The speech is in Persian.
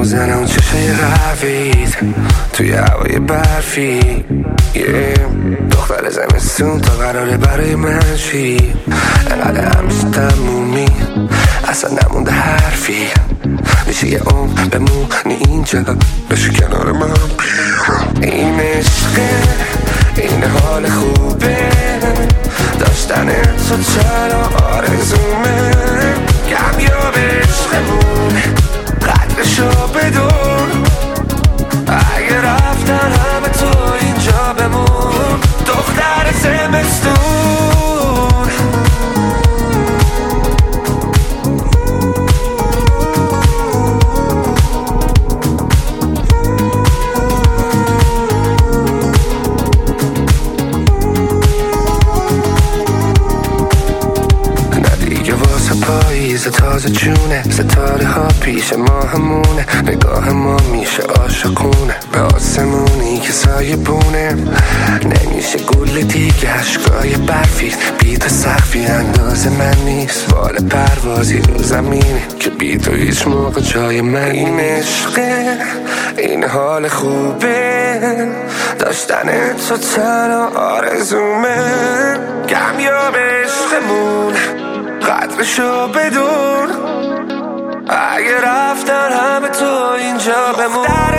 میزنه اون چشای قهوه‌ایت توی هوای برفی. دختر زمستون تا قراره برای من چی؟ انقدر همیشه تمومی اصلا نمونده حرفی. میشه یه عمر بمونی اینجا بشه کنار من. این عشقه، این حال خوبه، داشتن تو چرا آرزومه. کمیاب عشقمون قدرشو بدون، اگه رفتن همه تو اینجا بمون. دختر زمستون پاییز تازه جونه، ستاره ها پیش ما همونه. نگاه ما میشه عاشقونه به آسمونی که سایه بونه. نمیشه گل دیگه عشقای برفی، بی تو سقفی اندازه من نیست. بال پروازی رو زمینه که بی تو هیچ موقع جای من. این عشقه، این حال خوبه، داشتن تو تنها آرزومه. کمیاب عشقمون قدرشو بدون، اگه رفتن همه تو اینجا بمون.